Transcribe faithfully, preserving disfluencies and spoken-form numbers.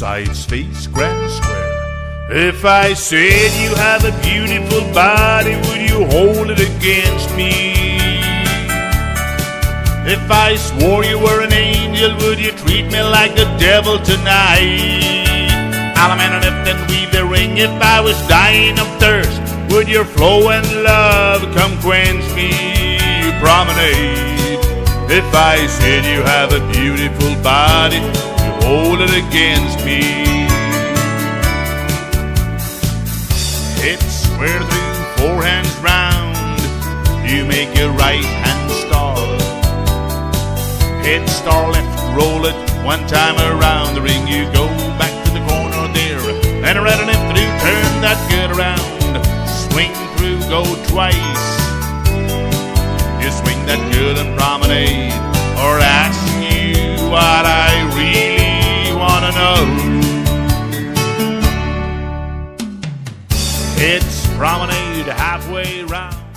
sides face Grand Square. If I said you have a beautiful body, would you hold it against me? If I swore you were an angel, would you treat me like the devil tonight? I'll lift and weave the ring. If I was dying of thirst, would your flowing love come quench me? Promenade. If I said you have a beautiful body, you hold it against me. Hit square through, four hands round, you make your right hand star. Hit star left, roll it one time around the ring. You go back to the corner there, and right on it through, turn that good around. Swing through, go twice. You swing that good and promenade, or ask you what I really want to know. It's promenade halfway round.